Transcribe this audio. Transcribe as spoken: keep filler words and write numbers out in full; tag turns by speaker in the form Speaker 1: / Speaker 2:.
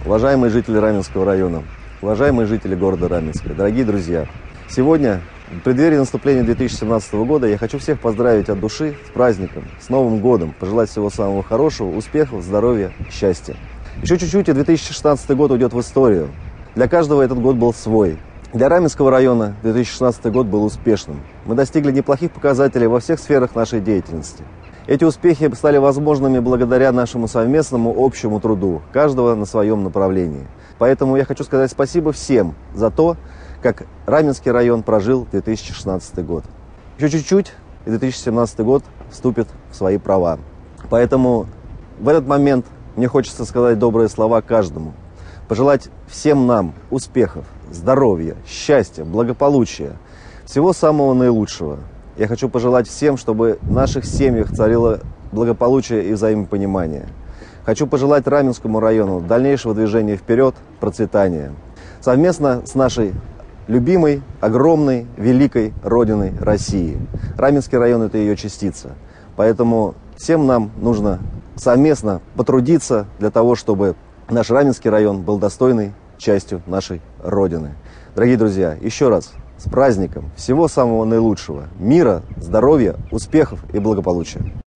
Speaker 1: уважаемые жители Раменского района, уважаемые жители города Раменска, дорогие друзья, сегодня, в преддверии наступления две тысячи семнадцатого года, я хочу всех поздравить от души с праздником, с Новым годом, пожелать всего самого хорошего, успехов, здоровья, счастья. Еще чуть-чуть, и две тысячи шестнадцатый год уйдет в историю. Для каждого этот год был свой. Для Раменского района две тысячи шестнадцатый год был успешным. Мы достигли неплохих показателей во всех сферах нашей деятельности. Эти успехи стали возможными благодаря нашему совместному общему труду, каждого на своем направлении. Поэтому я хочу сказать спасибо всем за то, как Раменский район прожил две тысячи шестнадцатый год. Еще чуть-чуть, и две тысячи семнадцатый год вступит в свои права. Поэтому в этот момент мне хочется сказать добрые слова каждому. Пожелать всем нам успехов, здоровья, счастья, благополучия, всего самого наилучшего. Я хочу пожелать всем, чтобы в наших семьях царило благополучие и взаимопонимание. Хочу пожелать Раменскому району дальнейшего движения вперед, процветания. Совместно с нашей любимой, огромной, великой Родиной России. Раменский район – это ее частица. Поэтому всем нам нужно совместно потрудиться для того, чтобы наш Раменский район был достойной частью нашей Родины. Дорогие друзья, еще раз с праздником! Всего самого наилучшего! Мира, здоровья, успехов и благополучия!